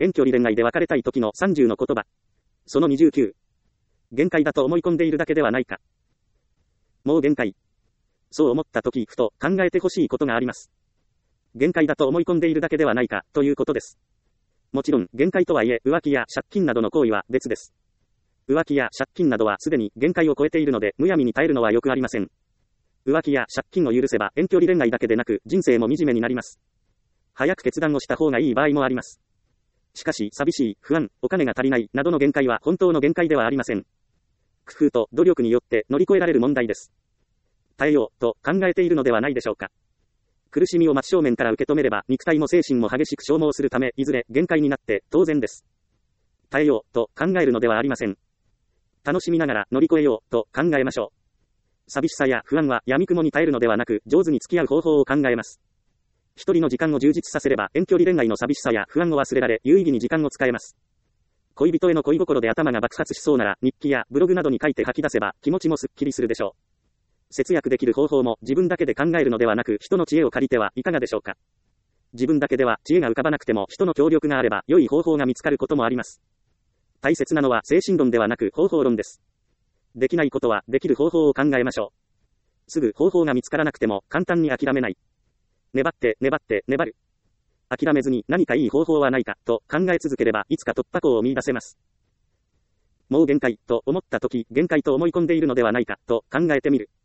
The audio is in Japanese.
遠距離恋愛で別れたい時の30の言葉。その29。限界だと思い込んでいるだけではないか。もう限界。そう思った時、ふと考えてほしいことがあります。限界だと思い込んでいるだけではないか、ということです。もちろん、限界とはいえ、浮気や借金などの行為は別です。浮気や借金などはすでに限界を超えているので、むやみに耐えるのはよくありません。浮気や借金を許せば遠距離恋愛だけでなく、人生も惨めになります。早く決断をした方がいい場合もあります。しかし、寂しい、不安、お金が足りない、などの限界は本当の限界ではありません。工夫と努力によって乗り越えられる問題です。耐えよう、と考えているのではないでしょうか。苦しみを真正面から受け止めれば、肉体も精神も激しく消耗するため、いずれ限界になって当然です。耐えよう、と考えるのではありません。楽しみながら乗り越えよう、と考えましょう。寂しさや不安は闇雲に耐えるのではなく、上手に付き合う方法を考えます。一人の時間を充実させれば、遠距離恋愛の寂しさや不安を忘れられ、有意義に時間を使えます。恋人への恋心で頭が爆発しそうなら、日記やブログなどに書いて吐き出せば、気持ちもすっきりするでしょう。節約できる方法も自分だけで考えるのではなく、人の知恵を借りてはいかがでしょうか。自分だけでは知恵が浮かばなくても、人の協力があれば、良い方法が見つかることもあります。大切なのは精神論ではなく方法論です。できないことはできる方法を考えましょう。すぐ方法が見つからなくても簡単に諦めない。粘って粘って粘る。諦めずに何かいい方法はないかと考え続ければいつか突破口を見出せます。もう限界と思った時、限界と思い込んでいるのではないかと考えてみる。